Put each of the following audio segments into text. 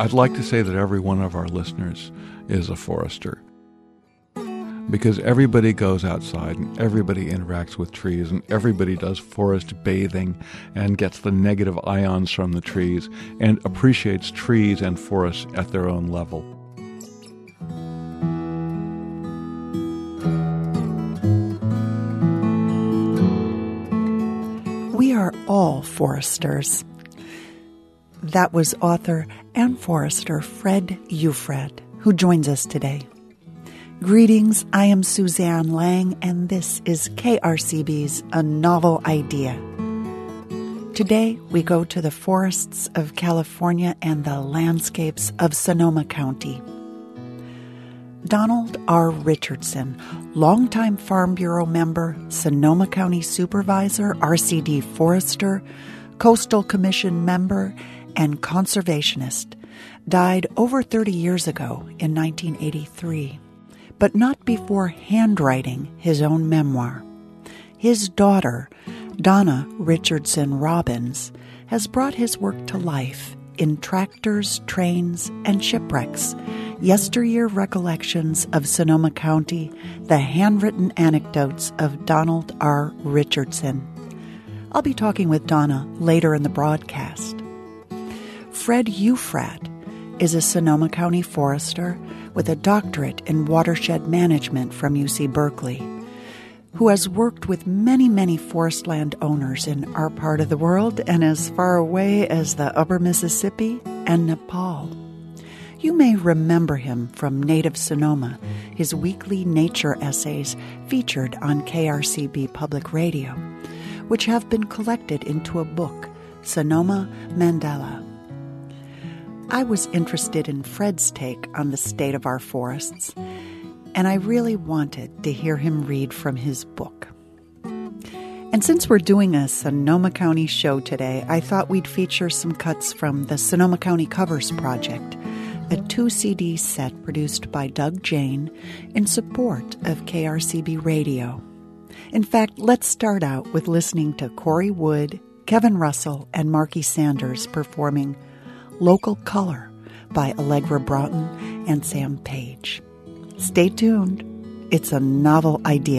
I'd like to say that every one of our listeners is a forester, because everybody goes outside and everybody interacts with trees and everybody does forest bathing and gets the negative ions from the trees and appreciates trees and forests at their own level. We are all foresters. That was author and forester Fred Ufred, who joins us today. Greetings, I am Suzanne Lang, and this is KRCB's A Novel Idea. Today, we go to the forests of California and the landscapes of Sonoma County. Donald R. Richardson, longtime Farm Bureau member, Sonoma County Supervisor, RCD Forester, Coastal Commission member, and conservationist, died over 30 years ago in 1983, but not before handwriting his own memoir. His daughter, Donna Richardson Robbins, has brought his work to life in Tractors, Trains, and Shipwrecks, Yesteryear Recollections of Sonoma County, the handwritten anecdotes of Donald R. Richardson. I'll be talking with Donna later in the broadcast. Fred Ufred is a Sonoma County forester with a doctorate in watershed management from UC Berkeley, who has worked with many forest land owners in our part of the world and as far away as the upper Mississippi and Nepal. You may remember him from Native Sonoma, his weekly nature essays featured on KRCB Public Radio, which have been collected into a book, Sonoma Mandala. I was interested in Fred's take on the state of our forests, and I really wanted to hear him read from his book. And since we're doing a Sonoma County show today, I thought we'd feature some cuts from the Sonoma County Covers Project, a 2-CD set produced by Doug Jane in support of KRCB Radio. In fact, let's start out with listening to Corey Wood, Kevin Russell, and Marky Sanders performing Local Color by Allegra Broughton and Sam Page. Stay tuned. It's a novel idea.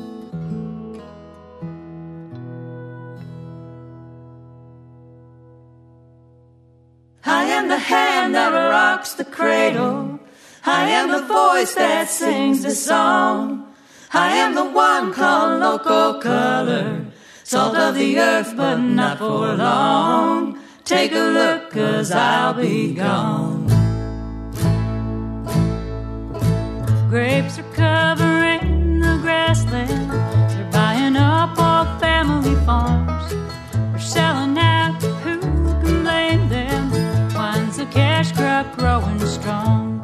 I am the hand that rocks the cradle. I am the voice that sings the song. I am the one called Local Color, salt of the earth but not for long. Take a look, 'cause I'll be gone. Grapes are covering the grassland. They're buying up all family farms. They're selling out, who can blame them? Wine's a cash crop growing strong.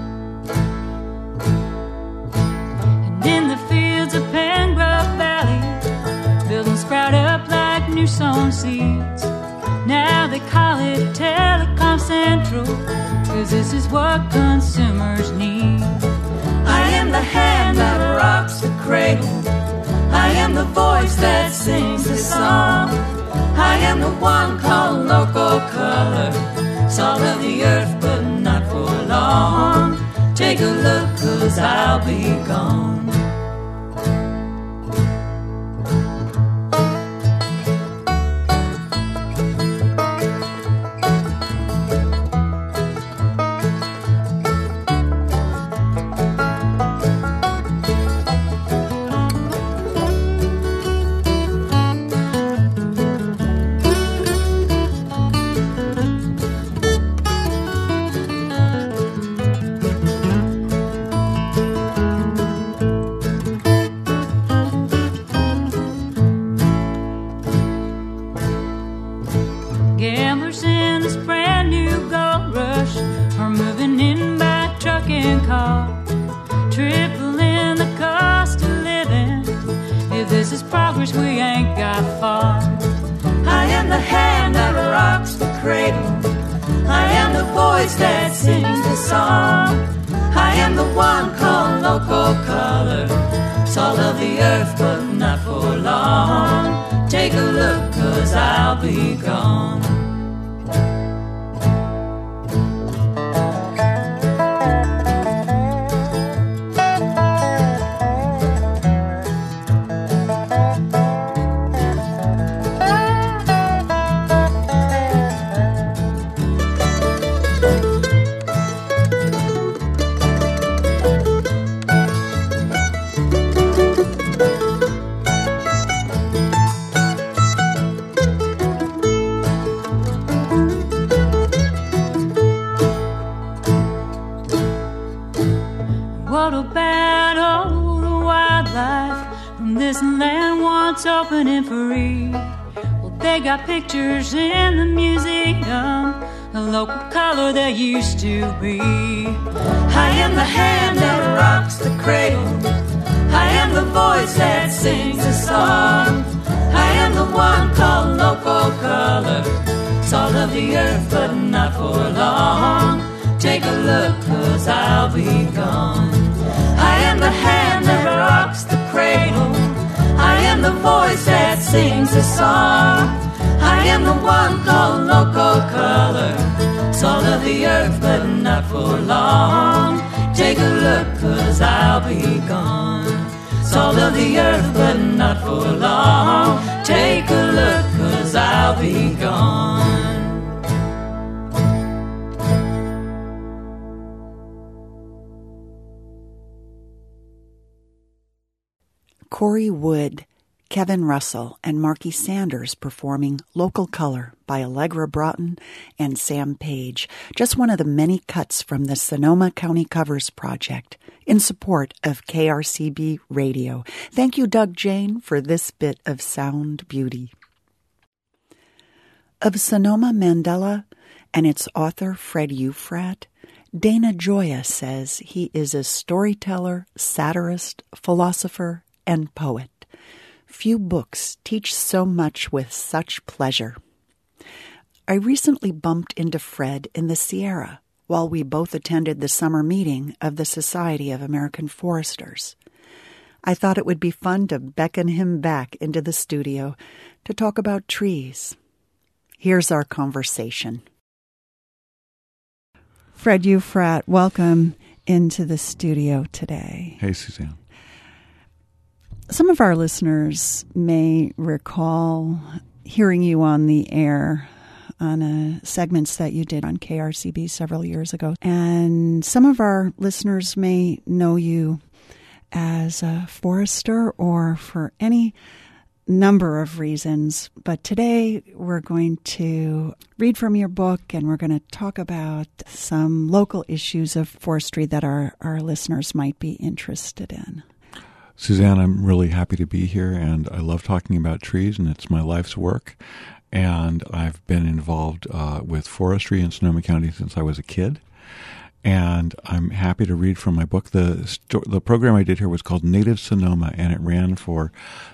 And in the fields of Pengrove Valley, buildings sprout up like new sown seeds. Now they call it Telecom Central, 'cause this is what consumers need. I am the hand that rocks the cradle. I am the voice that sings the song. I am the one called Local Color, salt of the earth but not for long. Take a look, 'cause I'll be gone. What about all the wildlife from this land once open and free? Well, they got pictures in the museum, a local color there used to be. I am the hand that rocks the cradle, I am the voice that sings a song, I am the one called local color, salt of the earth but not for long. Take a look, 'cause I'll be gone. I am the hand that rocks the cradle, I am the voice that sings a song, I am the one called local color, salt of the earth but not for long. Take a look, 'cause I'll be gone. Salt of the earth but not for long. Take a look, 'cause I'll be gone. Corey Wood, Kevin Russell, and Marky Sanders performing Local Color by Allegra Broughton and Sam Page, just one of the many cuts from the Sonoma County Covers Project in support of KRCB Radio. Thank you, Doug Jane, for this bit of sound beauty. Of Sonoma Mandela and its author Fred Euphrat, Dana Gioia says he is a storyteller, satirist, philosopher, and poet. Few books teach so much with such pleasure. I recently bumped into Fred in the Sierra while we both attended the summer meeting of the Society of American Foresters. I thought it would be fun to beckon him back into the studio to talk about trees. Here's our conversation. Fred Euphrat, welcome into the studio today. Hey, Suzanne. Some of our listeners may recall hearing you on the air on segments that you did on KRCB several years ago. And some of our listeners may know you as a forester or for any number of reasons. But today we're going to read from your book and we're going to talk about some local issues of forestry that our listeners might be interested in. Suzanne, I'm really happy to be here, and I love talking about trees, and it's my life's work. And I've been involved with forestry in Sonoma County since I was a kid. And I'm happy to read from my book. The program I did here was called Native Sonoma, and it ran for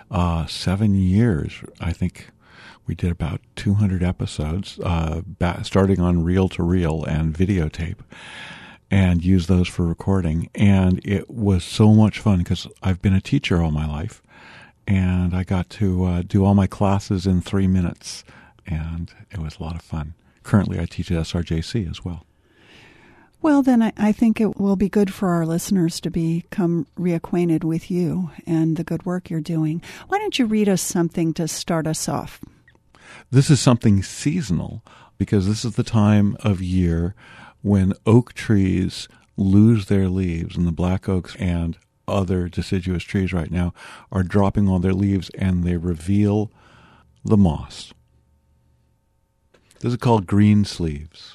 7 years. I think we did about 200 episodes, starting on reel-to-reel and videotape, and used those for recording. And it was so much fun because I've been a teacher all my life, and I got to do all my classes in 3 minutes, and it was a lot of fun. Currently, I teach at SRJC as well. Well, then I think it will be good for our listeners to become reacquainted with you and the good work you're doing. Why don't you read us something to start us off? This is something seasonal because this is the time of year when oak trees lose their leaves, and the black oaks and other deciduous trees right now are dropping all their leaves, and they reveal the moss. This is called green sleeves.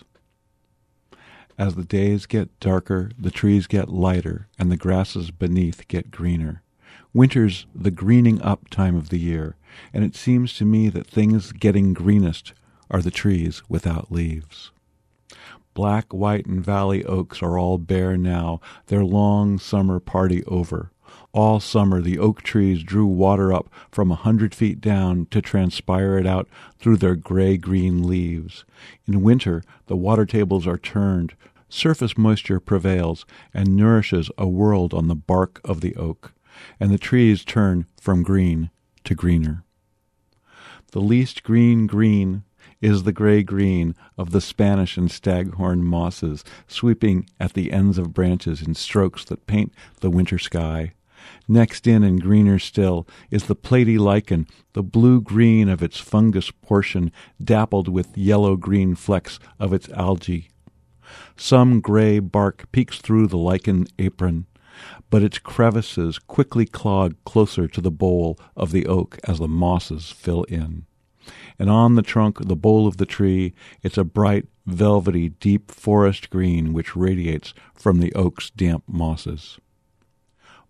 As the days get darker, the trees get lighter, and the grasses beneath get greener. Winter's the greening up time of the year, and it seems to me that things getting greenest are the trees without leaves. Black, white, and valley oaks are all bare now, their long summer party over. All summer the oak trees drew water up from 100 feet down to transpire it out through their gray-green leaves. In winter the water tables are turned, surface moisture prevails and nourishes a world on the bark of the oak, and the trees turn from green to greener. The least green is the gray-green of the Spanish and staghorn mosses, sweeping at the ends of branches in strokes that paint the winter sky. Next in and greener still is the platy lichen, the blue-green of its fungus portion dappled with yellow-green flecks of its algae. Some gray bark peeks through the lichen apron, but its crevices quickly clog closer to the bole of the oak as the mosses fill in. And on the trunk, the bole of the tree, it's a bright, velvety, deep forest green which radiates from the oak's damp mosses.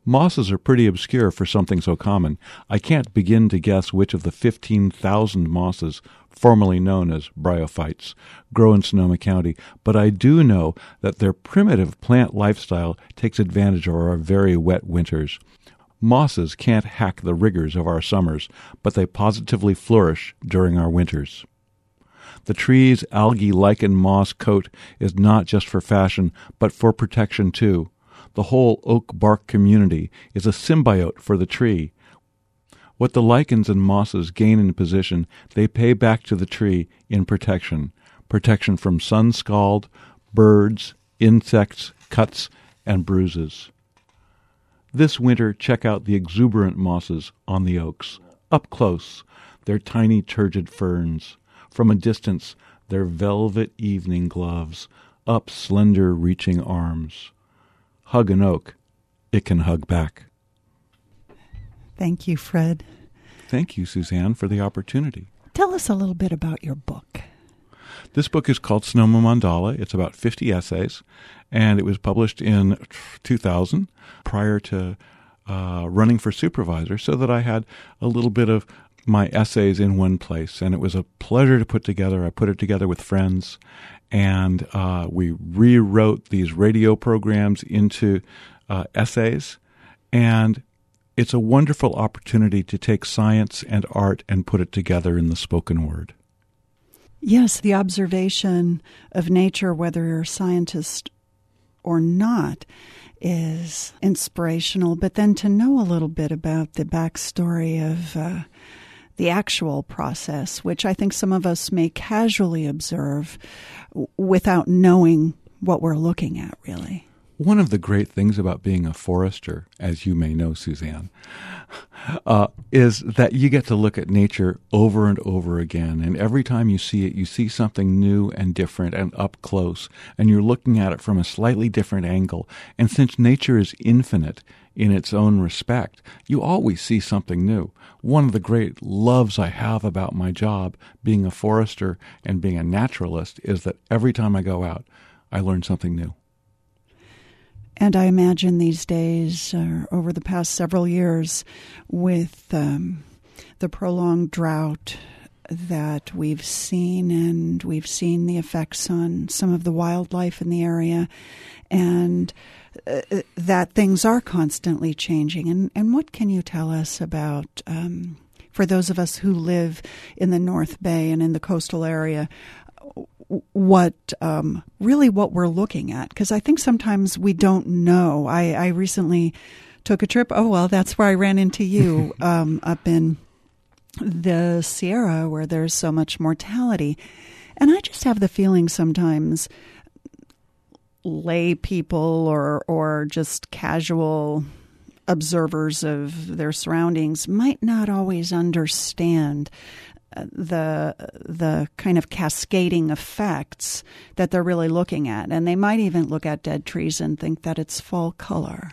Mosses are pretty obscure for something so common. I can't begin to guess which of the 15,000 mosses, formerly known as bryophytes, grow in Sonoma County, but I do know that their primitive plant lifestyle takes advantage of our very wet winters. Mosses can't hack the rigors of our summers, but they positively flourish during our winters. The tree's algae lichen moss coat is not just for fashion, but for protection too. The whole oak bark community is a symbiote for the tree. What the lichens and mosses gain in position, they pay back to the tree in protection. Protection from sun scald, birds, insects, cuts, and bruises. This winter, check out the exuberant mosses on the oaks. Up close, their tiny turgid ferns. From a distance, their velvet evening gloves. Up slender reaching arms. Hug an oak, it can hug back. Thank you, Fred. Thank you, Suzanne, for the opportunity. Tell us a little bit about your book. This book is called Sonoma Mandala. It's about 50 essays, and it was published in 2000 prior to running for supervisor, so that I had a little bit of my essays in one place, and it was a pleasure to put together. I put it together with friends, and we rewrote these radio programs into essays, and it's a wonderful opportunity to take science and art and put it together in the spoken word. Yes, the observation of nature, whether you're a scientist or not, is inspirational, but then to know a little bit about the backstory of the actual process, which I think some of us may casually observe without knowing what we're looking at, really. One of the great things about being a forester, as you may know, Suzanne, is that you get to look at nature over and over again. And every time you see it, you see something new and different and up close. And you're looking at it from a slightly different angle. And since nature is infinite in its own respect, you always see something new. One of the great loves I have about my job, being a forester and being a naturalist, is that every time I go out, I learn something new. And I imagine these days, over the past several years, with the prolonged drought that we've seen, and we've seen the effects on some of the wildlife in the area, and that things are constantly changing. And what can you tell us about, for those of us who live in the North Bay and in the coastal area, what we're looking at? Because I think sometimes we don't know. I recently took a trip. Oh, well, that's where I ran into you up in the Sierra, where there's so much mortality. And I just have the feeling sometimes lay people or just casual observers of their surroundings might not always understand the kind of cascading effects that they're really looking at. And they might even look at dead trees and think that it's fall color.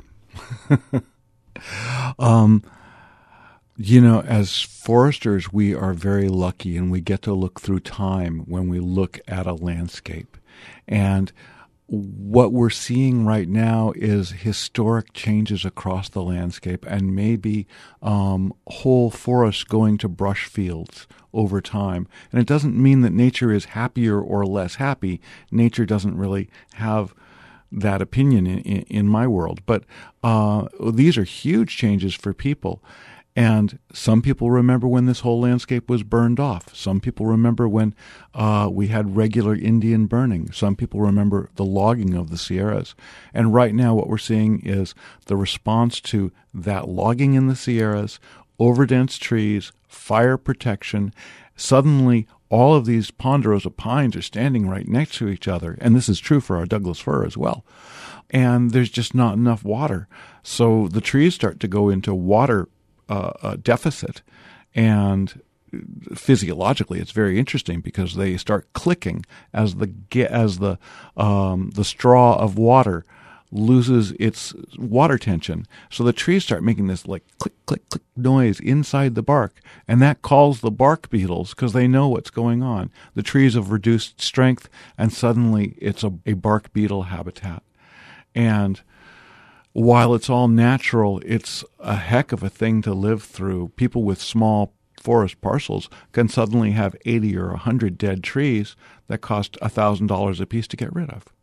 As foresters, we are very lucky, and we get to look through time when we look at a landscape. And what we're seeing right now is historic changes across the landscape, and maybe whole forests going to brush fields over time. And it doesn't mean that nature is happier or less happy. Nature doesn't really have that opinion in my world. But these are huge changes for people. And some people remember when this whole landscape was burned off. Some people remember when we had regular Indian burning. Some people remember the logging of the Sierras. And right now what we're seeing is the response to that logging in the Sierras, overdense trees, fire protection. Suddenly all of these ponderosa pines are standing right next to each other. And this is true for our Douglas fir as well. And there's just not enough water. So the trees start to go into water deficit, and physiologically it's very interesting because they start clicking as the straw of water loses its water tension. So the trees start making this like click, click, click noise inside the bark, and that calls the bark beetles because they know what's going on. The trees have reduced strength, and suddenly it's a bark beetle habitat. And while it's all natural, it's a heck of a thing to live through. People with small forest parcels can suddenly have 80 or 100 dead trees that cost $1,000 a piece to get rid of.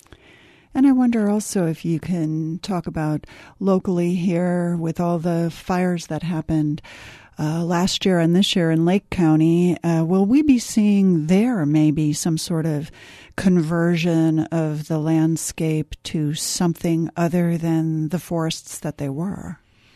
And I wonder also if you can talk about locally here with all the fires that happened last year and this year in Lake County. Will we be seeing there maybe some sort of conversion of the landscape to something other than the forests that they were?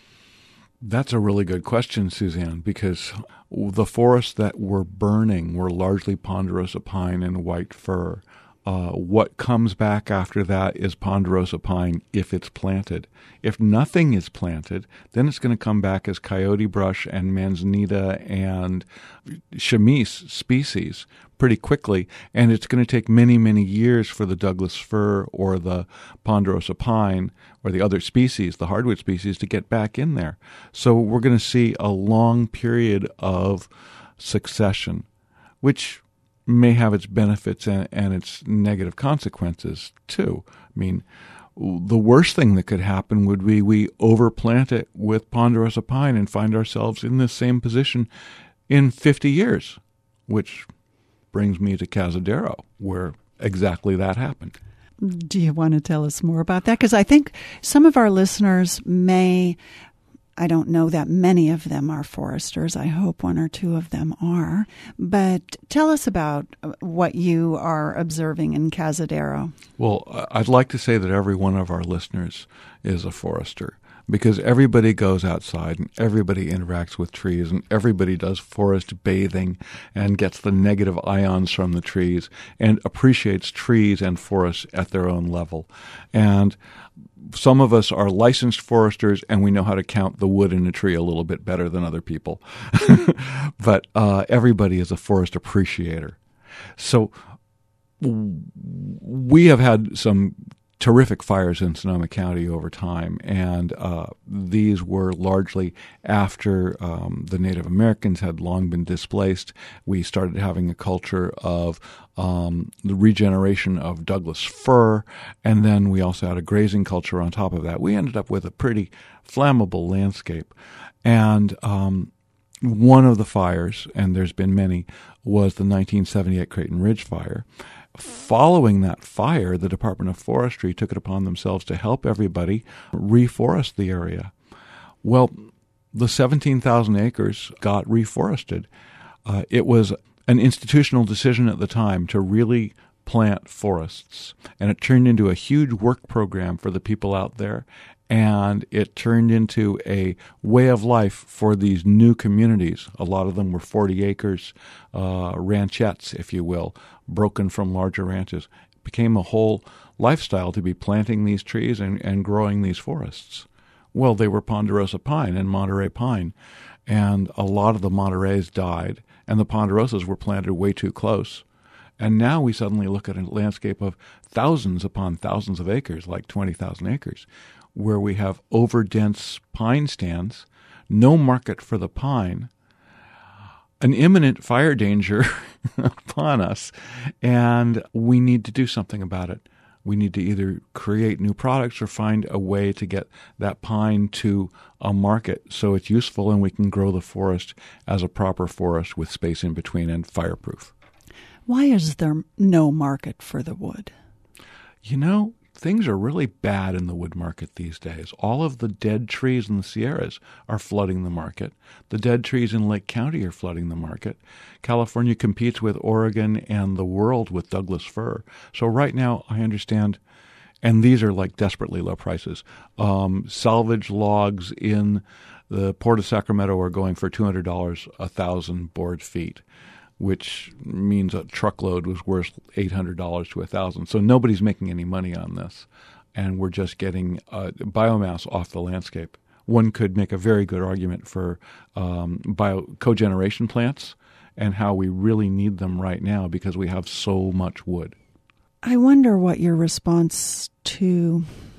That's a really good question, Suzanne, because the forests that were burning were largely ponderosa pine and white fir. What comes back after that is ponderosa pine if it's planted. If nothing is planted, then it's going to come back as coyote brush and manzanita and chamise species pretty quickly, and it's going to take many, many years for the Douglas fir or the ponderosa pine or the other species, the hardwood species, to get back in there. So we're going to see a long period of succession, which may have its benefits and its negative consequences, too. I mean, the worst thing that could happen would be we overplant it with ponderosa pine and find ourselves in the same position in 50 years, which brings me to Cazadero, where exactly that happened. Do you want to tell us more about that? Because I think some of our listeners may, I don't know that many of them are foresters. I hope one or two of them are. But tell us about what you are observing in Cazadero. Well, I'd like to say that every one of our listeners is a forester, because everybody goes outside and everybody interacts with trees and everybody does forest bathing and gets the negative ions from the trees and appreciates trees and forests at their own level. And some of us are licensed foresters and we know how to count the wood in a tree a little bit better than other people. But everybody is a forest appreciator. So we have had some terrific fires in Sonoma County over time, and these were largely after the Native Americans had long been displaced. We started having a culture of the regeneration of Douglas fir, and then we also had a grazing culture on top of that. We ended up with a pretty flammable landscape. And one of the fires, and there's been many, was the 1978 Creighton Ridge fire. Following that fire, the Department of Forestry took it upon themselves to help everybody reforest the area. Well, the 17,000 acres got reforested. It was an institutional decision at the time to really plant forests, and it turned into a huge work program for the people out there, and it turned into a way of life for these new communities. A lot of them were 40 acres, ranchettes, if you will, broken from larger ranches. It became a whole lifestyle to be planting these trees and growing these forests. Well, they were ponderosa pine and Monterey pine, and a lot of the Montereys died, and the ponderosas were planted way too close. And now we suddenly look at a landscape of thousands upon thousands of acres, like 20,000 acres, where we have overdense pine stands, no market for the pine, an imminent fire danger upon us, and we need to do something about it. We need to either create new products or find a way to get that pine to a market so it's useful and we can grow the forest as a proper forest with space in between and fireproof. Why is there no market for the wood? You know, things are really bad in the wood market these days. All of the dead trees in the Sierras are flooding the market. The dead trees in Lake County are flooding the market. California competes with Oregon and the world with Douglas fir. So right now, I understand, and these are like desperately low prices, salvage logs in the Port of Sacramento are going for $200 a 1,000 board feet, which means a truckload was worth $800 to $1,000. So nobody's making any money on this, and we're just getting biomass off the landscape. One could make a very good argument for cogeneration plants and how we really need them right now because we have so much wood. I wonder what your response to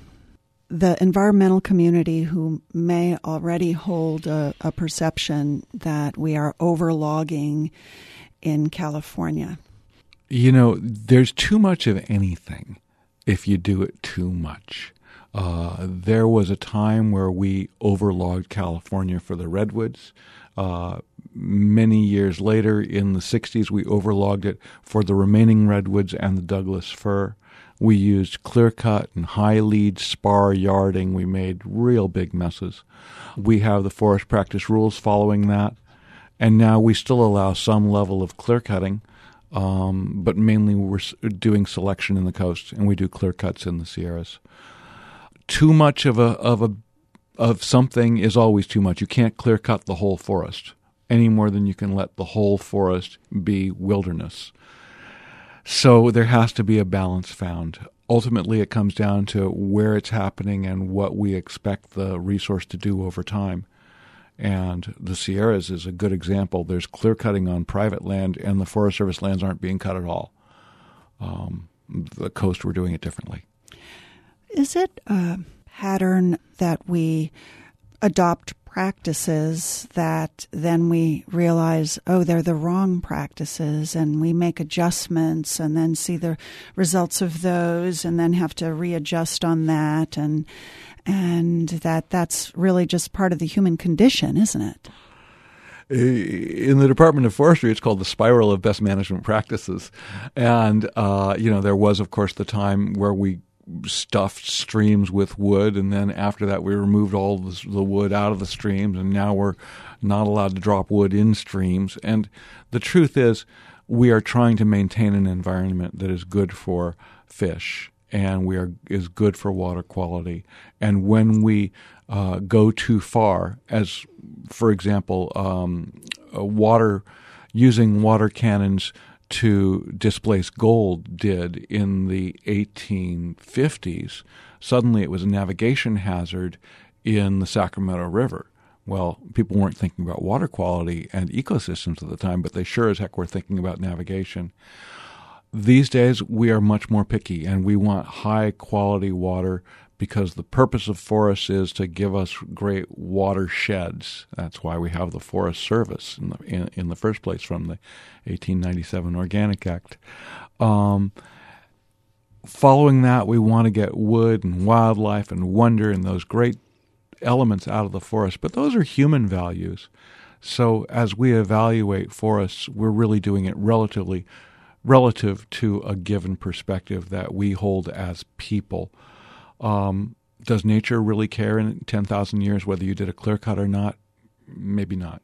the environmental community who may already hold a perception that we are overlogging in California. You know, there's too much of anything if you do it too much. There was a time where we overlogged California for the redwoods. Many years later, in the 60s, we overlogged it for the remaining redwoods and the Douglas fir. We used clear cut and high lead spar yarding. We made real big messes. We have the forest practice rules following that. And now we still allow some level of clear cutting, but mainly we're doing selection in the coast, and we do clear cuts in the Sierras. Too much of something is always too much. You can't clear cut the whole forest any more than you can let the whole forest be wilderness. So there has to be a balance found. Ultimately, it comes down to where it's happening and what we expect the resource to do over time. And the Sierras is a good example. There's clear cutting on private land, and the Forest Service lands aren't being cut at all. The coast, we're doing it differently. Is it a pattern that we adopt practices that then we realize, oh, they're the wrong practices, and we make adjustments and then see the results of those and then have to readjust on that, and that's really just part of the human condition, isn't it? In the Department of Forestry, it's called the spiral of best management practices. And, there was, of course, the time where we stuffed streams with wood, and then after that we removed all the wood out of the streams, and now we're not allowed to drop wood in streams. And the truth is, we are trying to maintain an environment that is good for fish and is good for water quality. And when we go too far, as for example, using water cannons to displace gold did in the 1850s, suddenly it was a navigation hazard in the Sacramento River. Well, people weren't thinking about water quality and ecosystems at the time, but they sure as heck were thinking about navigation. These days, we are much more picky, and we want high-quality water because the purpose of forests is to give us great watersheds. That's why we have the Forest Service in the first place, from the 1897 Organic Act. Following that, we want to get wood and wildlife and wonder and those great elements out of the forest, but those are human values. So as we evaluate forests, we're really doing it relative to a given perspective that we hold as people. Does nature really care in 10,000 years whether you did a clear cut or not? Maybe not.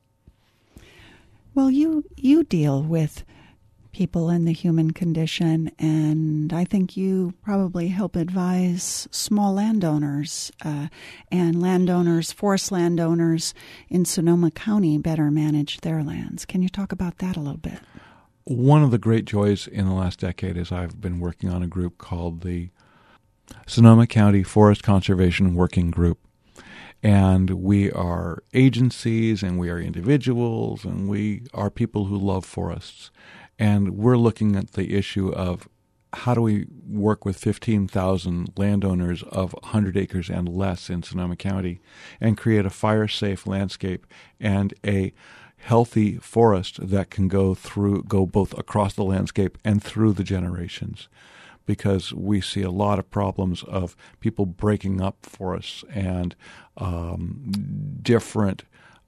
Well, you deal with people in the human condition, and I think you probably help advise small landowners and forest landowners in Sonoma County better manage their lands. Can you talk about that a little bit? One of the great joys in the last decade is I've been working on a group called the Sonoma County Forest Conservation Working Group. And we are agencies, and we are individuals, and we are people who love forests. And we're looking at the issue of how do we work with 15,000 landowners of 100 acres and less in Sonoma County and create a fire-safe landscape and a healthy forest that can go both across the landscape and through the generations. Because we see a lot of problems of people breaking up forests and different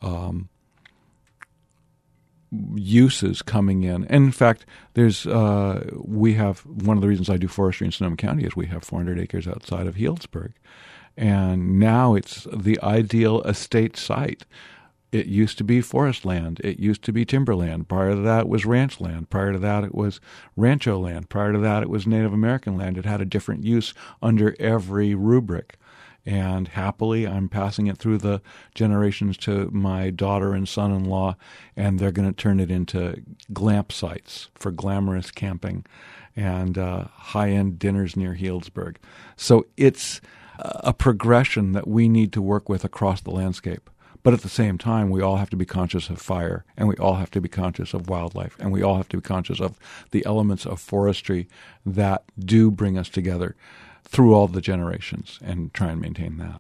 uses coming in. And in fact, we have one of the reasons I do forestry in Sonoma County is we have 400 acres outside of Healdsburg, and now it's the ideal estate site. It used to be forest land. It used to be timberland. Prior to that, it was ranch land. Prior to that, it was rancho land. Prior to that, it was Native American land. It had a different use under every rubric. And happily, I'm passing it through the generations to my daughter and son-in-law, and they're going to turn it into glamp sites for glamorous camping and high-end dinners near Healdsburg. So it's a progression that we need to work with across the landscape. But at the same time, we all have to be conscious of fire, and we all have to be conscious of wildlife, and we all have to be conscious of the elements of forestry that do bring us together through all the generations, and try and maintain that.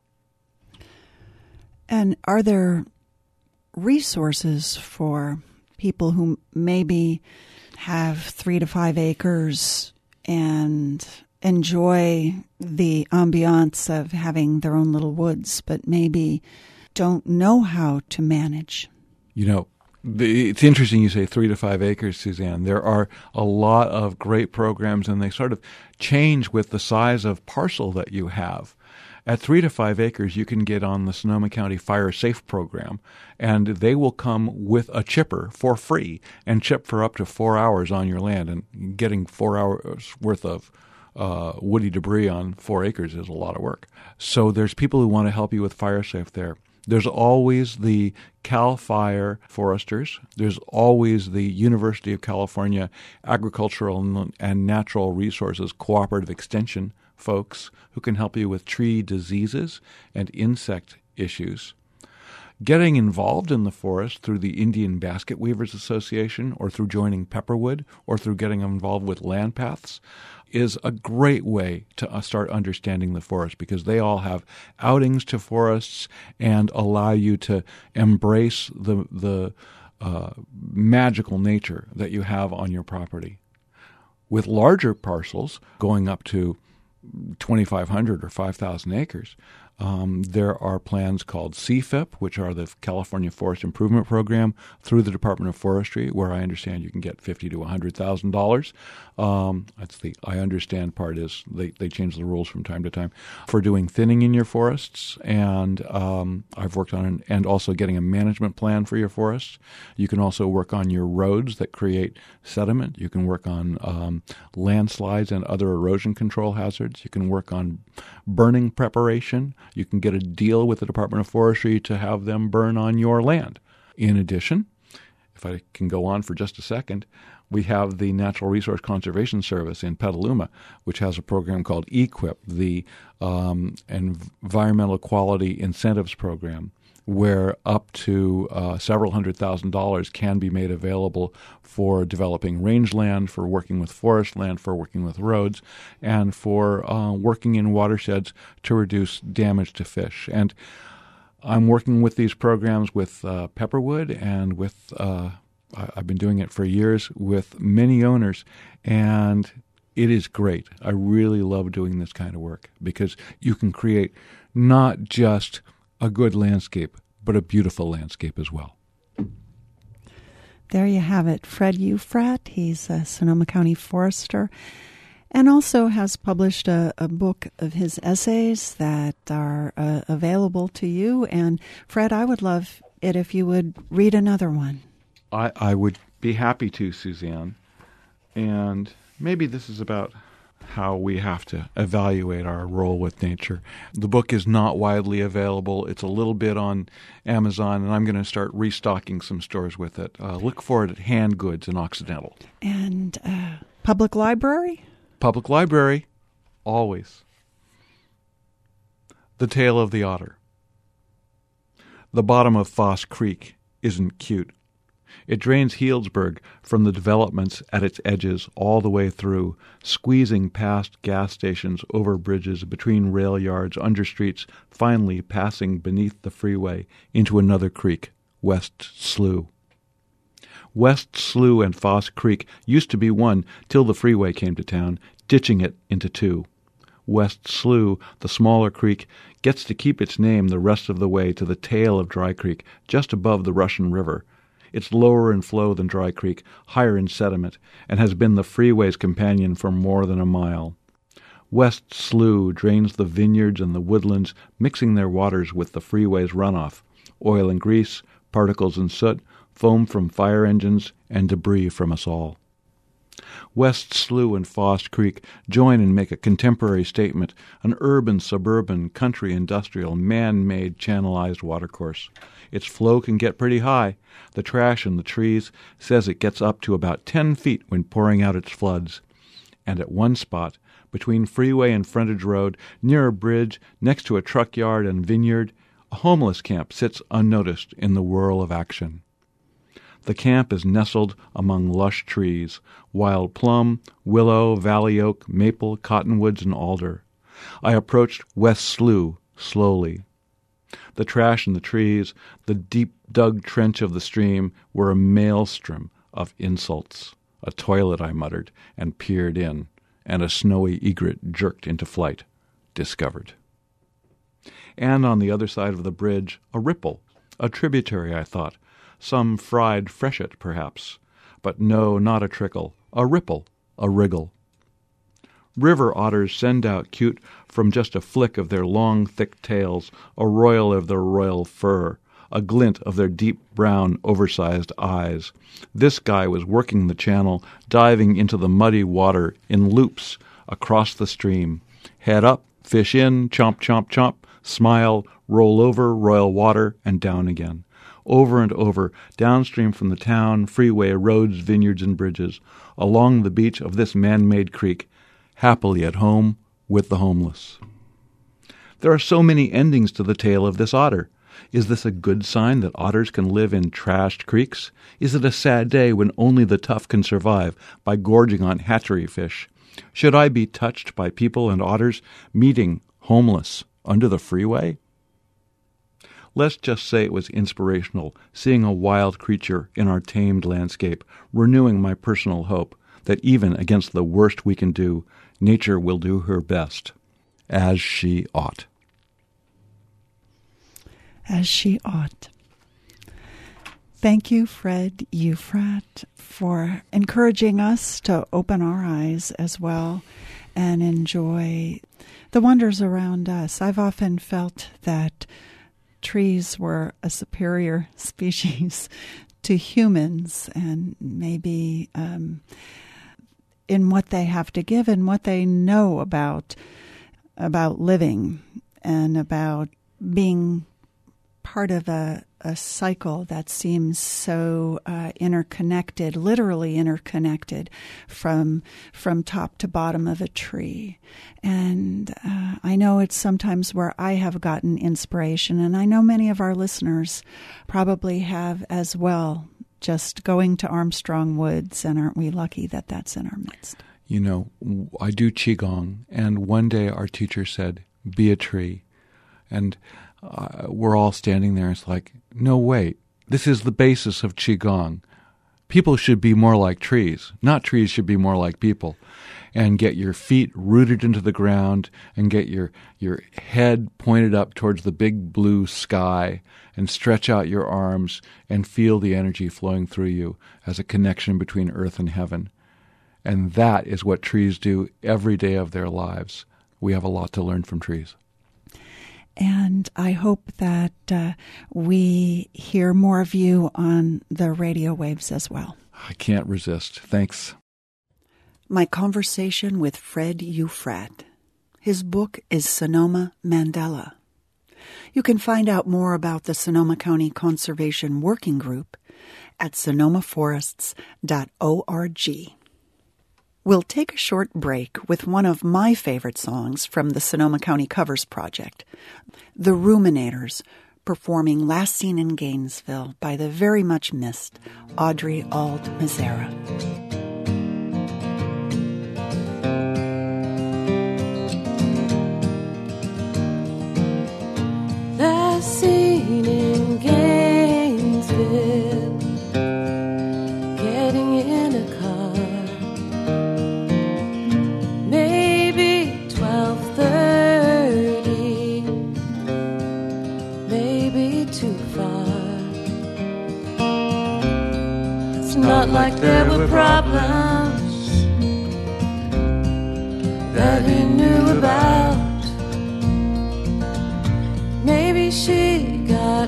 And are there resources for people who maybe have 3 to 5 acres and enjoy the ambiance of having their own little woods, but maybe don't know how to manage. You know, it's interesting you say 3 to 5 acres, Suzanne. There are a lot of great programs, and they sort of change with the size of parcel that you have. At 3 to 5 acres, you can get on the Sonoma County Fire Safe program, and they will come with a chipper for free and chip for up to 4 hours on your land. And getting 4 hours worth of woody debris on 4 acres is a lot of work. So there's people who want to help you with Fire Safe there. There's always the CAL FIRE foresters. There's always the University of California Agricultural and Natural Resources Cooperative Extension folks who can help you with tree diseases and insect issues. Getting involved in the forest through the Indian Basket Weavers Association or through joining Pepperwood or through getting involved with Land Paths is a great way to start understanding the forest, because they all have outings to forests and allow you to embrace the magical nature that you have on your property. With larger parcels going up to 2,500 or 5,000 acres, there are plans called CFIP, which are the California Forest Improvement Program through the Department of Forestry, where I understand you can get $50,000 to $100,000. That's the I understand part is they change the rules from time to time for doing thinning in your forests, and I've worked on and also getting a management plan for your forests. You can also work on your roads that create sediment. You can work on landslides and other erosion control hazards. You can work on burning preparation. You can get a deal with the Department of Forestry to have them burn on your land. In addition, if I can go on for just a second, we have the Natural Resource Conservation Service in Petaluma, which has a program called EQIP, the Environmental Quality Incentives Program, where up to several $100,000 can be made available for developing rangeland, for working with forest land, for working with roads, and for working in watersheds to reduce damage to fish. And I'm working with these programs with Pepperwood and with I've been doing it for years with many owners, and it is great. I really love doing this kind of work because you can create not just a good landscape, but a beautiful landscape as well. There you have it. Fred Euphrat, he's a Sonoma County forester and also has published a book of his essays that are available to you. And Fred, I would love it if you would read another one. I would be happy to, Suzanne. And maybe this is about how we have to evaluate our role with nature. The book is not widely available. It's a little bit on Amazon, and I'm going to start restocking some stores with it. Look for it at Hand Goods in Occidental. And Public Library? Public Library, always. The Tale of the Otter. The bottom of Foss Creek isn't cute. It drains Healdsburg from the developments at its edges all the way through, squeezing past gas stations, over bridges, between rail yards, under streets, finally passing beneath the freeway into another creek, West Slough. West Slough and Foss Creek used to be one till the freeway came to town, ditching it into two. West Slough, the smaller creek, gets to keep its name the rest of the way to the tail of Dry Creek, just above the Russian River. It's lower in flow than Dry Creek, higher in sediment, and has been the freeway's companion for more than a mile. West Slough drains the vineyards and the woodlands, mixing their waters with the freeway's runoff, oil and grease, particles and soot, foam from fire engines, and debris from us all. West Slough and Foss Creek join and make a contemporary statement, an urban, suburban, country, industrial, man-made, channelized watercourse. Its flow can get pretty high. The trash in the trees says it gets up to about 10 feet when pouring out its floods. And at one spot, between freeway and frontage road, near a bridge, next to a truck yard and vineyard, a homeless camp sits unnoticed in the whirl of action. The camp is nestled among lush trees, wild plum, willow, valley oak, maple, cottonwoods, and alder. I approached West Slough slowly. The trash in the trees, the deep-dug trench of the stream, were a maelstrom of insults. A toilet, I muttered, and peered in. and a snowy egret jerked into flight. Discovered. And on the other side of the bridge, a ripple, a tributary, I thought. Some fried freshet, perhaps. But no, not a trickle. A ripple, a wriggle. River otters send out cute from just a flick of their long, thick tails, a royal of their royal fur, a glint of their deep brown, oversized eyes. This guy was working the channel, diving into the muddy water in loops across the stream. Head up, fish in, chomp, chomp, chomp, smile, roll over, royal water, and down again. Over and over, downstream from the town, freeway, roads, vineyards, and bridges, along the beach of this man-made creek, happily at home with the homeless. There are so many endings to the tale of this otter. Is this a good sign that otters can live in trashed creeks? Is it a sad day when only the tough can survive by gorging on hatchery fish? Should I be touched by people and otters meeting homeless under the freeway? Let's just say it was inspirational, seeing a wild creature in our tamed landscape, renewing my personal hope that even against the worst we can do, nature will do her best, as she ought. As she ought. Thank you, Fred Eufrat, for encouraging us to open our eyes as well and enjoy the wonders around us. I've often felt that trees were a superior species to humans, and maybe in what they have to give and what they know about living and about being part of a cycle that seems so interconnected, literally interconnected from top to bottom of a tree. And I know it's sometimes where I have gotten inspiration, and I know many of our listeners probably have as well, just going to Armstrong Woods, and aren't we lucky that that's in our midst? You know, I do Qigong, and one day our teacher said, be a tree. And we're all standing there. It's like, no, wait, this is the basis of Qigong. People should be more like trees, not trees should be more like people. And get your feet rooted into the ground and get your head pointed up towards the big blue sky and stretch out your arms and feel the energy flowing through you as a connection between earth and heaven. And that is what trees do every day of their lives. We have a lot to learn from trees. And I hope that we hear more of you on the radio waves as well. I can't resist. Thanks. My conversation with Fred Eufrat. His book is Sonoma Mandela. You can find out more about the Sonoma County Conservation Working Group at sonomaforests.org. We'll take a short break with one of my favorite songs from the Sonoma County Covers Project, The Ruminators, performing Last Seen in Gainesville by the very much missed Audrey Auld Mazzara. Last seen in Gainesville, getting in a car, maybe 12:30, maybe too far. It's not like there were problems that he knew about. Maybe she got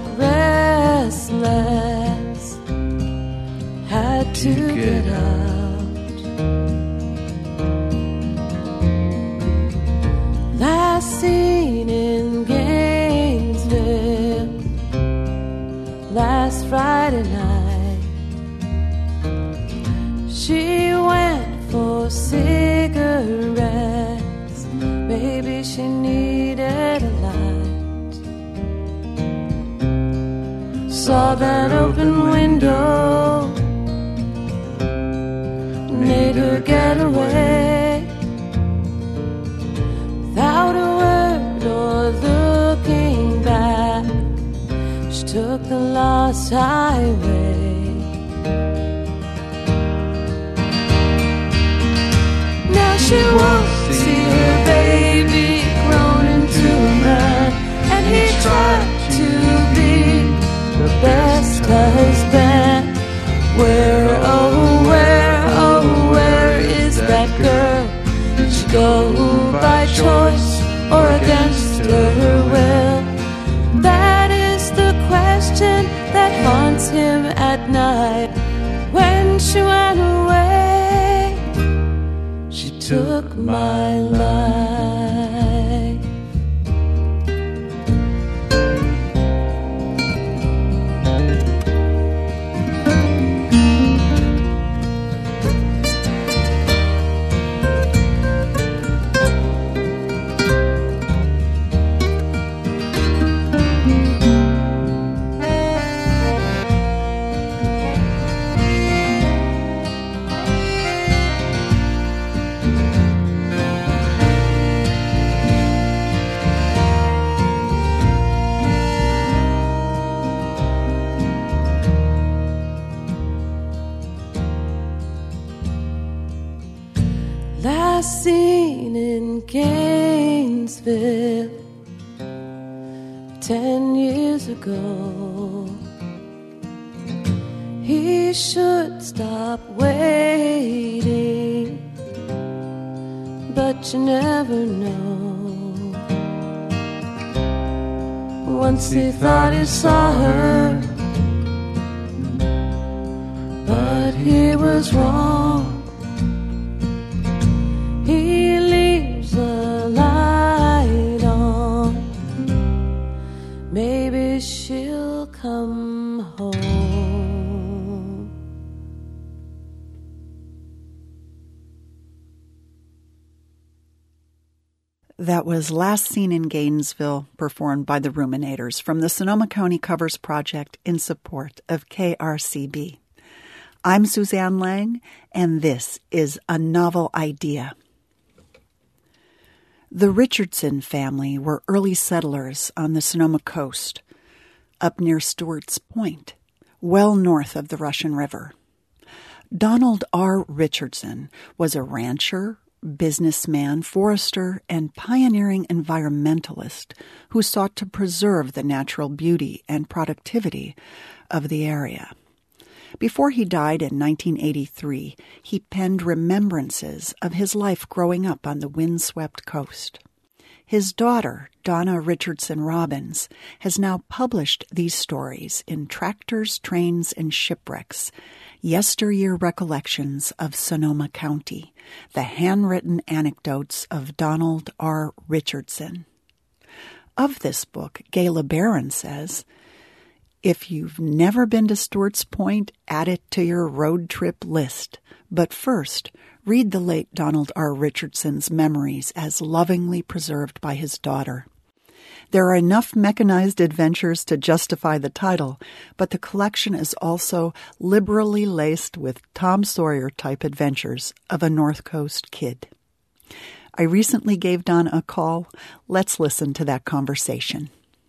restless, had to get out. Last seen in Gainesville, last Friday night, she went for cigarettes. Maybe she needed a light. Saw that open window, made her get away. Without a word or looking back, she took the lost highway. Now Now she won't see her baby grown into a man, and he tried to be the best husband. Where, oh where is that girl? Did she go by choice or against her will? That is the question that haunts him at night. When she went away, she took my life. Last seen in Gainesville 10 years ago. He should stop waiting, but you never know. Once he thought he saw her, but he was wrong. He leaves the light on. Maybe she'll come home. That was Last Seen in Gainesville, performed by the Ruminators from the Sonoma County Covers Project in support of KRCB. I'm Suzanne Lang, and this is A Novel Idea. The Richardson family were early settlers on the Sonoma coast, up near Stewart's Point, well north of the Russian River. Donald R. Richardson was a rancher, businessman, forester, and pioneering environmentalist who sought to preserve the natural beauty and productivity of the area. Before he died in 1983, he penned remembrances of his life growing up on the windswept coast. His daughter, Donna Richardson Robbins, has now published these stories in Tractors, Trains, and Shipwrecks, Yesteryear Recollections of Sonoma County, the handwritten anecdotes of Donald R. Richardson. Of this book, Gayla Barron says, "If you've never been to Stewart's Point, add it to your road trip list. But first, read the late Donald R. Richardson's memories as lovingly preserved by his daughter. There are enough mechanized adventures to justify the title, but the collection is also liberally laced with Tom Sawyer-type adventures of a North Coast kid." I recently gave Donna a call. Let's listen to that conversation.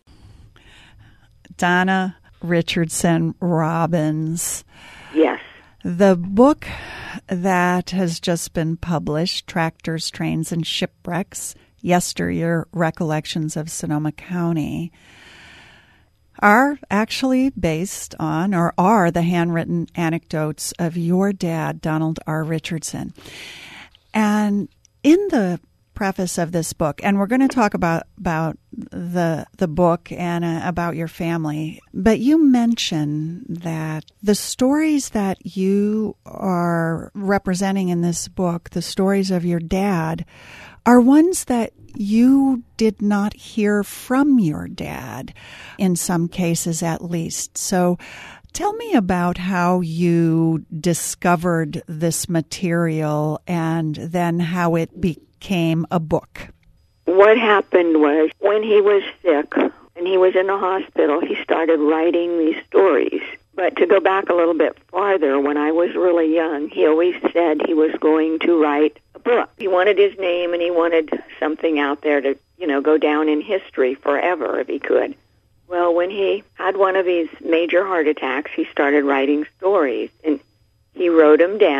Donna Richardson Robbins. Yes. The book that has just been published, Tractors, Trains, and Shipwrecks, Yesteryear Recollections of Sonoma County, are actually based on, or are the handwritten anecdotes of your dad, Donald R. Richardson. And in the preface of this book, and we're going to talk about the book and about your family, but you mention that the stories that you are representing in this book, the stories of your dad, are ones that you did not hear from your dad, in some cases at least. So tell me about how you discovered this material and then how it became a book. What happened was, when he was sick and he was in the hospital, he started writing these stories. But to go back a little bit farther, when I was really young, he always said he was going to write a book. He wanted his name and he wanted something out there to, go down in history forever if he could. Well, when he had one of these major heart attacks, he started writing stories. And he wrote them down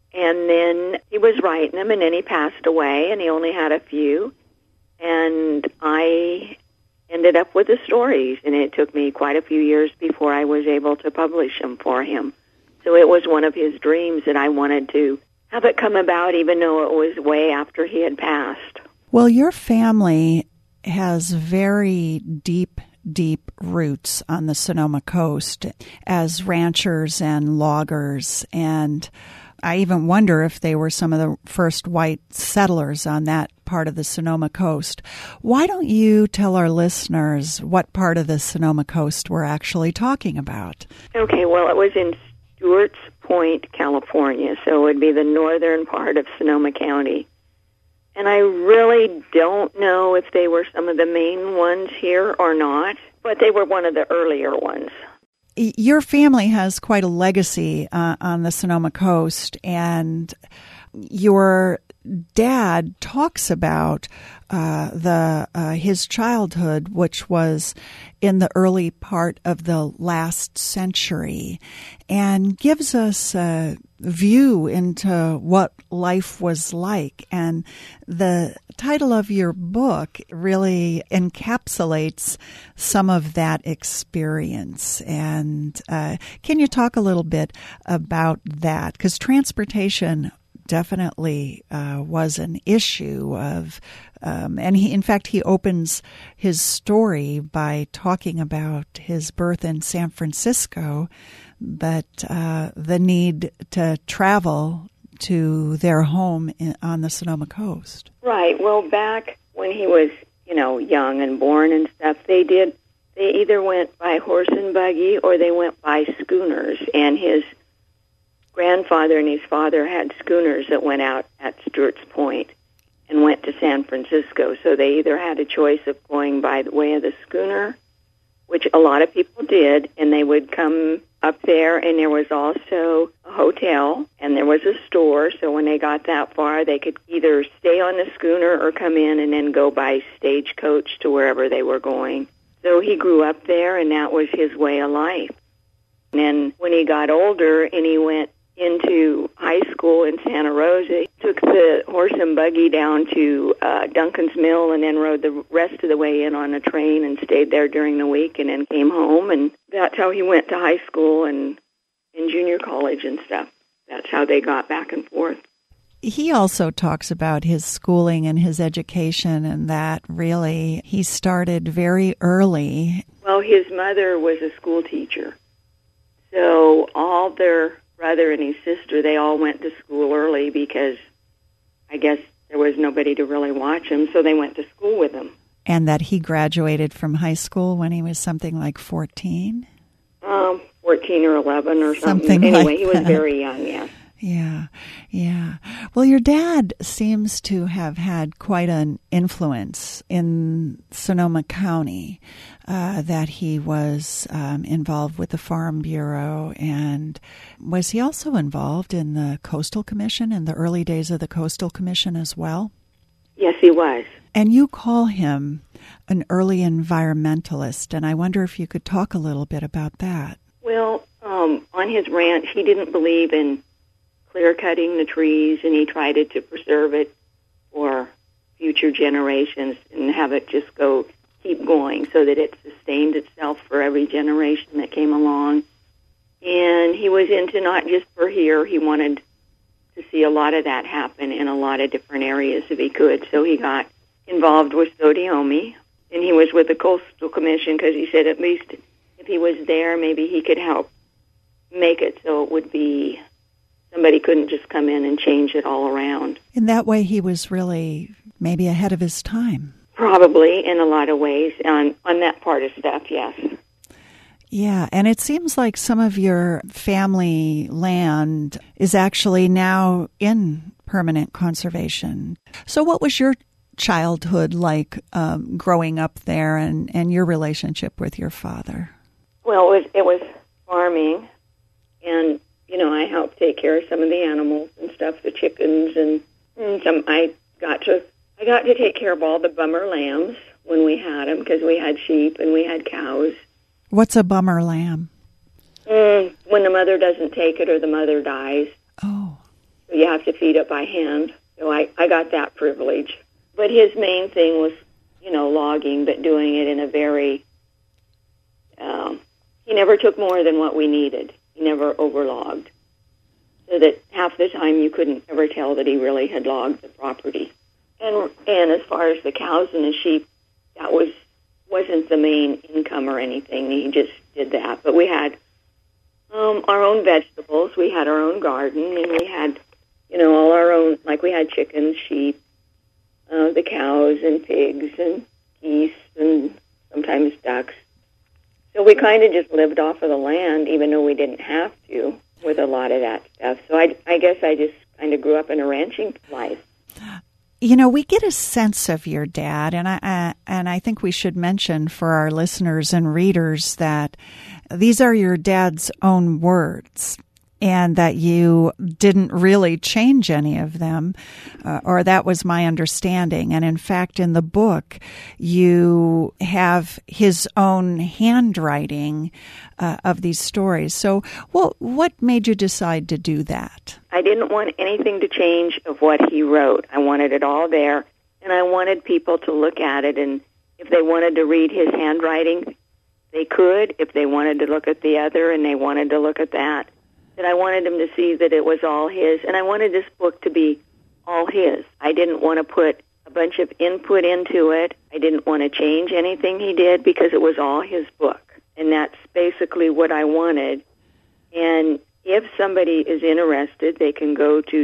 And then he was writing them, and then he passed away, and he only had a few. And I ended up with the stories, and it took me quite a few years before I was able to publish them for him. So it was one of his dreams that I wanted to have it come about, even though it was way after he had passed. Well, your family has very deep roots on the Sonoma Coast as ranchers and loggers, and I even wonder if they were some of the first white settlers on that part of the Sonoma Coast. Why don't you tell our listeners what part of the Sonoma Coast we're actually talking about? Okay, well, it was in Stewart's Point, California, so it would be the northern part of Sonoma County. And I really don't know if they were some of the main ones here or not, but they were one of the earlier ones. Your family has quite a legacy on the Sonoma Coast, and your dad talks about his childhood, which was in the early part of the last century, and gives us a view into what life was like. And the title of your book really encapsulates some of that experience. And can you talk a little bit about that? Because transportation definitely was an issue of, and he opens his story by talking about his birth in San Francisco, but the need to travel to their home on the Sonoma Coast. Right. Well, back when he was, young and born and stuff, they either went by horse and buggy or they went by schooners, and his grandfather and his father had schooners that went out at Stewart's Point and went to San Francisco. So they either had a choice of going by the way of the schooner, which a lot of people did, and they would come up there, and there was also a hotel, and there was a store. So when they got that far, they could either stay on the schooner or come in and then go by stagecoach to wherever they were going. So he grew up there, and that was his way of life. And then when he got older and he went into high school in Santa Rosa, he took the horse and buggy down to Duncan's Mill and then rode the rest of the way in on a train and stayed there during the week and then came home. And that's how he went to high school and in junior college and stuff. That's how they got back and forth. He also talks about his schooling and his education, and that really he started very early. Well, his mother was a school teacher. So all their brother and his sister, they all went to school early because I guess there was nobody to really watch him, so they went to school with him. And that he graduated from high school when he was something like 14? 14 or 11 or something. Anyway, like he was very young, yes. Yeah. Well, your dad seems to have had quite an influence in Sonoma County, that he was involved with the Farm Bureau. And was he also involved in the Coastal Commission, in the early days of the Coastal Commission as well? Yes, he was. And you call him an early environmentalist, and I wonder if you could talk a little bit about that. Well, on his ranch, he didn't believe in clear-cutting the trees, and he tried to preserve it for future generations and have it just keep going so that it sustained itself for every generation that came along. And he was into not just for here, he wanted to see a lot of that happen in a lot of different areas if he could. So he got involved with Sodiomi, and he was with the Coastal Commission because he said at least if he was there, maybe he could help make it so it would be somebody couldn't just come in and change it all around. In that way, he was really maybe ahead of his time. Probably, in a lot of ways, on that part of stuff, yes. Yeah, and it seems like some of your family land is actually now in permanent conservation. So what was your childhood like growing up there and your relationship with your father? Well, it was farming, and I helped take care of some of the animals and stuff, the chickens, and some. I got to take care of all the bummer lambs when we had them because we had sheep and we had cows. What's a bummer lamb? When the mother doesn't take it or the mother dies. Oh. So you have to feed it by hand. So I got that privilege. But his main thing was, logging, but doing it in a very, he never took more than what we needed. He never overlogged. So that half the time you couldn't ever tell that he really had logged the property. And as far as the cows and the sheep, that wasn't the main income or anything. He just did that. But we had our own vegetables. We had our own garden, and we had, all our own, like we had chickens, sheep, the cows and pigs and geese and sometimes ducks. So we kind of just lived off of the land, even though we didn't have to, with a lot of that stuff. So I guess I just kind of grew up in a ranching life. We get a sense of your dad, and I think we should mention for our listeners and readers that these are your dad's own words, and that you didn't really change any of them, or that was my understanding. And in fact, in the book, you have his own handwriting of these stories. So what made you decide to do that? I didn't want anything to change of what he wrote. I wanted it all there, and I wanted people to look at it, and if they wanted to read his handwriting, they could. If they wanted to look at the other and they wanted to look at that, that I wanted them to see that it was all his, and I wanted this book to be all his. I didn't want to put a bunch of input into it. I didn't want to change anything he did because it was all his book, and that's basically what I wanted. And if somebody is interested, they can go to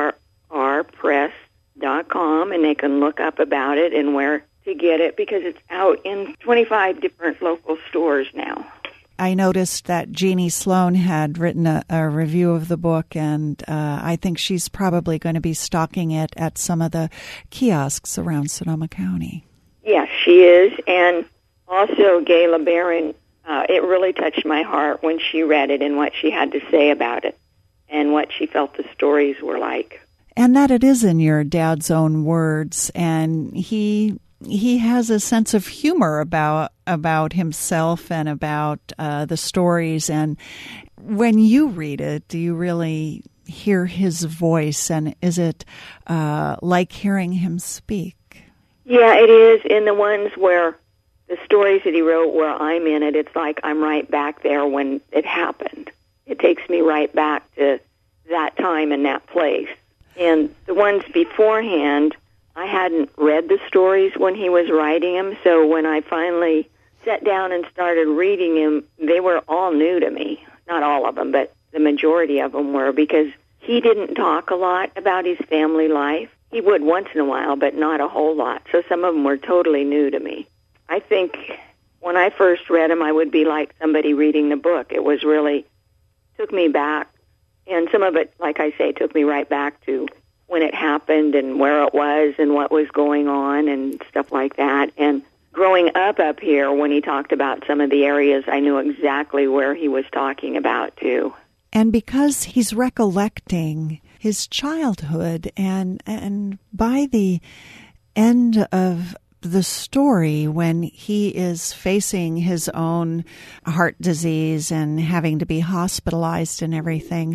drrpress.com, and they can look up about it and where to get it, because it's out in 25 different local stores now. I noticed that Jeannie Sloan had written a review of the book, and I think she's probably going to be stocking it at some of the kiosks around Sonoma County. Yes, she is. And also Gayla Barron, it really touched my heart when she read it and what she had to say about it and what she felt the stories were like. And that it is in your dad's own words, and he has a sense of humor about himself and about the stories. And when you read it, do you really hear his voice? And is it like hearing him speak? Yeah, it is. In the ones where the stories that he wrote where I'm in it, it's like I'm right back there when it happened. It takes me right back to that time and that place. And the ones beforehand, I hadn't read the stories when he was writing them, so when I finally sat down and started reading them, they were all new to me. Not all of them, but the majority of them were, because he didn't talk a lot about his family life. He would once in a while, but not a whole lot, so some of them were totally new to me. I think when I first read them, I would be like somebody reading the book. It was really, took me back, and some of it, like I say, took me right back to when it happened and where it was and what was going on and stuff like that. And growing up here, when he talked about some of the areas, I knew exactly where he was talking about, too. And because he's recollecting his childhood, and by the end of the story, when he is facing his own heart disease and having to be hospitalized and everything,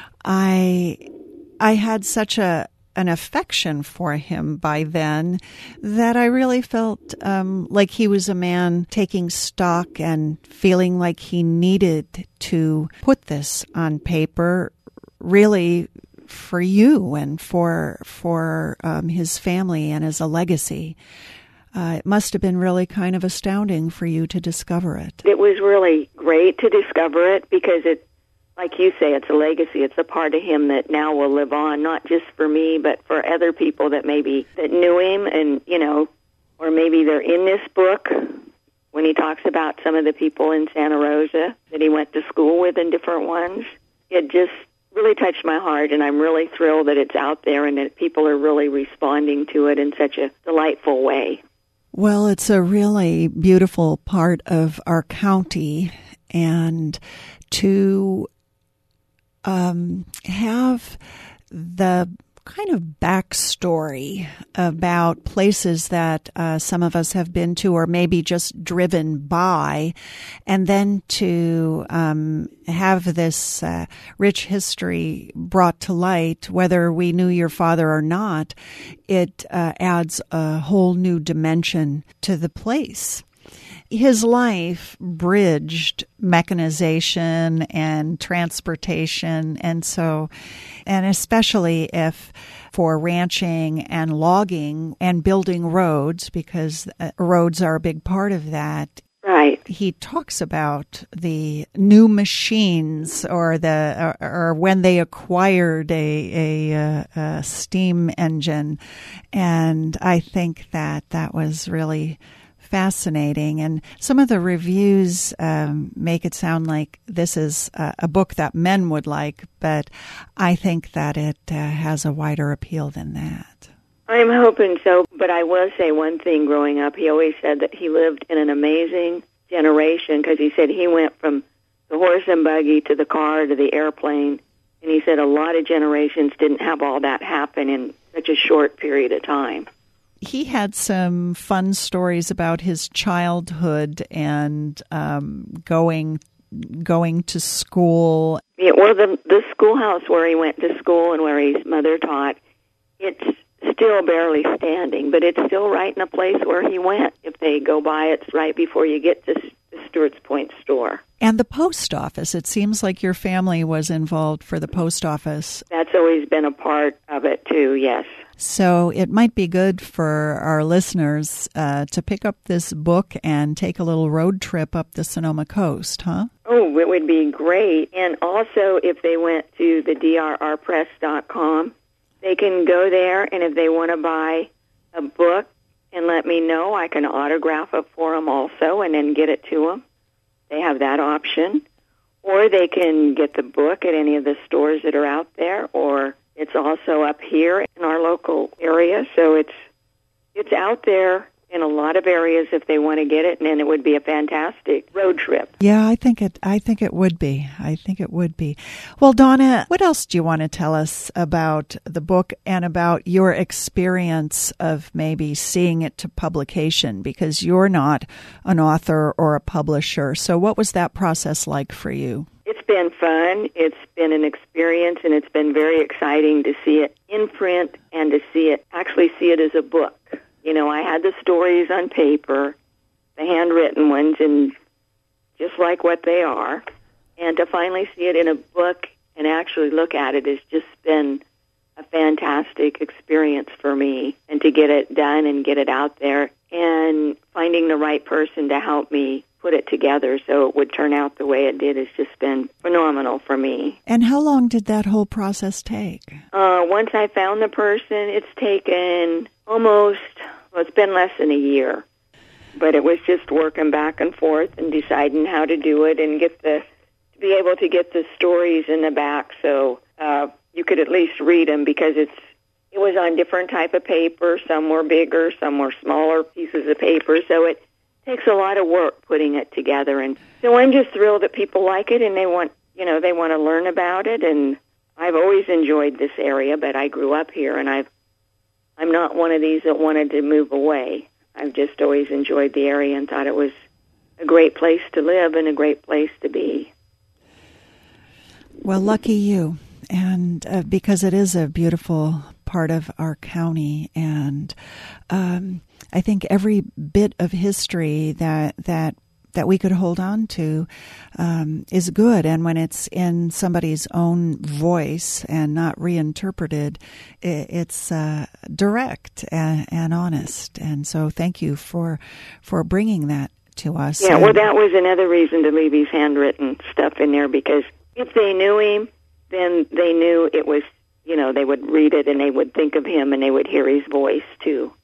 I had such an affection for him by then that I really felt like he was a man taking stock and feeling like he needed to put this on paper, really for you and for his family and as a legacy. It must have been really kind of astounding for you to discover it. It was really great to discover it because it, like you say, it's a legacy. It's a part of him that now will live on, not just for me, but for other people that knew him and, or maybe they're in this book when he talks about some of the people in Santa Rosa that he went to school with and different ones. It just really touched my heart, and I'm really thrilled that it's out there and that people are really responding to it in such a delightful way. Well, it's a really beautiful part of our county, and to have the kind of backstory about places that some of us have been to or maybe just driven by, and then to have this rich history brought to light, whether we knew your father or not, it adds a whole new dimension to the place. His life bridged mechanization and transportation, and especially if for ranching and logging and building roads, because roads are a big part of that. Right. He talks about the new machines or when they acquired a steam engine, and I think that was really fascinating. And some of the reviews make it sound like this is a book that men would like, but I think that it has a wider appeal than that. I'm hoping so, but I will say one thing. Growing up, he always said that he lived in an amazing generation, because he said he went from the horse and buggy to the car to the airplane, and he said a lot of generations didn't have all that happen in such a short period of time. He had some fun stories about his childhood and going to school. Yeah, well, the schoolhouse where he went to school and where his mother taught, it's still barely standing, but it's still right in the place where he went. If they go by, it's right before you get to Stewart's Point store. And the post office. It seems like your family was involved for the post office. That's always been a part of it, too, yes. So it might be good for our listeners to pick up this book and take a little road trip up the Sonoma coast, huh? Oh, it would be great. And also, if they went to the drrpress.com, they can go there, and if they want to buy a book and let me know, I can autograph it for them also and then get it to them. They have that option. Or they can get the book at any of the stores that are out there, or it's also up here in our local area. So it's out there in a lot of areas if they want to get it, and then it would be a fantastic road trip. Yeah, I think it would be. I think it would be. Well, Donna, what else do you want to tell us about the book and about your experience of maybe seeing it to publication? Because you're not an author or a publisher. So what was that process like for you? It's been fun. It's been an experience, and it's been very exciting to see it in print and to see it as a book. You know, I had the stories on paper, the handwritten ones, and just like what they are. And to finally see it in a book and actually look at it has just been a fantastic experience for me. And to get it done and get it out there and finding the right person to help me put it together so it would turn out the way it did has just been phenomenal for me. And how long did that whole process take? Once I found the person, it's taken it's been less than a year. But it was just working back and forth and deciding how to do it and to be able to get the stories in the back so you could at least read them, because it was on different type of paper. Some were bigger, some were smaller pieces of paper. So it takes a lot of work putting it together. And so I'm just thrilled that people like it and they want to learn about it. And I've always enjoyed this area, but I grew up here, and I'm not one of these that wanted to move away. I've just always enjoyed the area and thought it was a great place to live and a great place to be. Well, lucky you, and because it is a beautiful part of our county, and I think every bit of history that we could hold on to is good. And when it's in somebody's own voice and not reinterpreted, it's direct and honest. And so thank you for bringing that to us. Yeah, well, that was another reason to leave his handwritten stuff in there, because if they knew him, then they knew it was, they would read it and they would think of him and they would hear his voice too.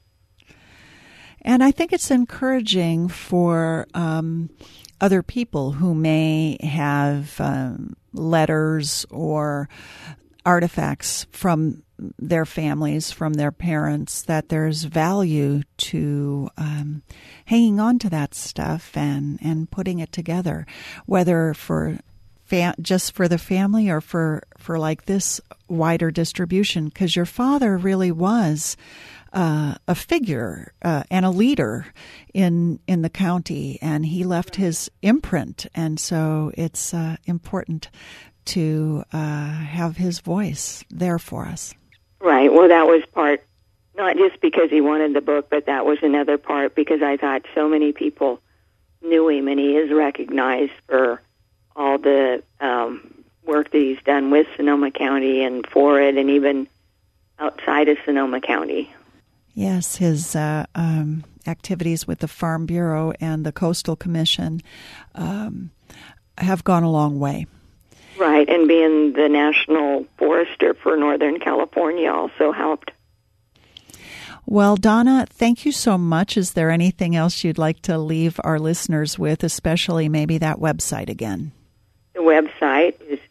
And I think it's encouraging for other people who may have letters or artifacts from their families, from their parents, that there's value to hanging on to that stuff and putting it together, whether for just for the family, or for like this wider distribution? Because your father really was a figure and a leader in the county, and he left his imprint, and so it's important to have his voice there for us. Right. Well, that was part, not just because he wanted the book, but that was another part because I thought so many people knew him, and he is recognized for all the work that he's done with Sonoma County and for it, and even outside of Sonoma County. Yes, his activities with the Farm Bureau and the Coastal Commission have gone a long way. Right, and being the national forester for Northern California also helped. Well, Donna, thank you so much. Is there anything else you'd like to leave our listeners with, especially maybe that website again? The website is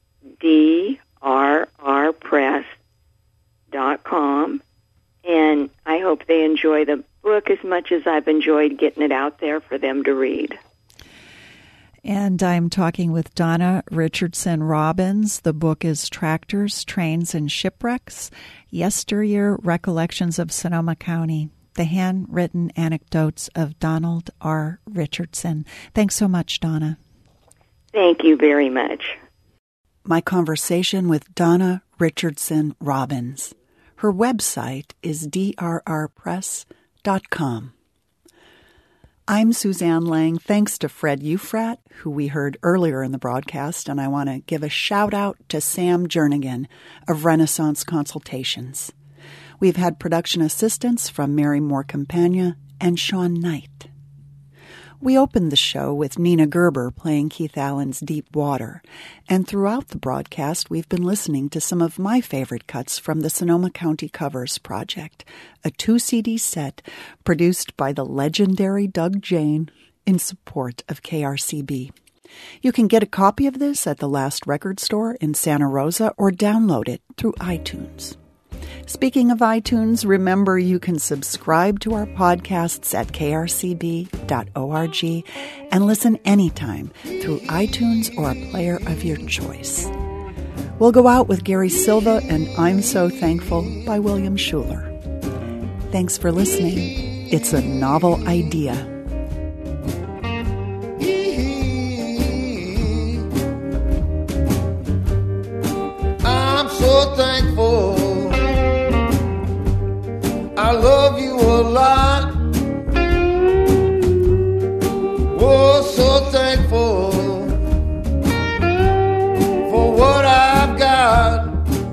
drrpress.com, and I hope they enjoy the book as much as I've enjoyed getting it out there for them to read. And I'm talking with Donna Richardson Robbins. The book is Tractors, Trains, and Shipwrecks, Yesteryear Recollections of Sonoma County, the handwritten anecdotes of Donald R. Richardson. Thanks so much, Donna. Thank you very much. My conversation with Donna Richardson Robbins. Her website is drrpress.com. I'm Suzanne Lang. Thanks to Fred Ufrat, who we heard earlier in the broadcast, and I want to give a shout-out to Sam Jernigan of Renaissance Consultations. We've had production assistance from Mary Moore Campagna and Sean Knight. We opened the show with Nina Gerber playing Keith Allen's Deep Water, and throughout the broadcast we've been listening to some of my favorite cuts from the Sonoma County Covers Project, a 2-CD set produced by the legendary Doug Jane in support of KRCB. You can get a copy of this at the Last Record Store in Santa Rosa or download it through iTunes. Speaking of iTunes, remember you can subscribe to our podcasts at krcb.org and listen anytime through iTunes or a player of your choice. We'll go out with Gary Silva and I'm So Thankful by William Schuller. Thanks for listening. It's a novel idea. I'm so thankful. I love you a lot. Oh, so thankful for what I've got.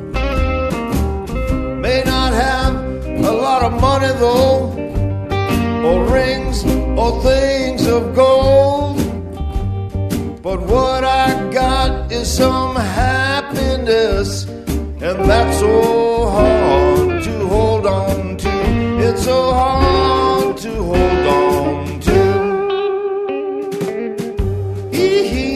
May not have a lot of money though, or rings or things of gold, but what I got is some happiness, and that's so hard to hold on to. It's so hard to hold on to.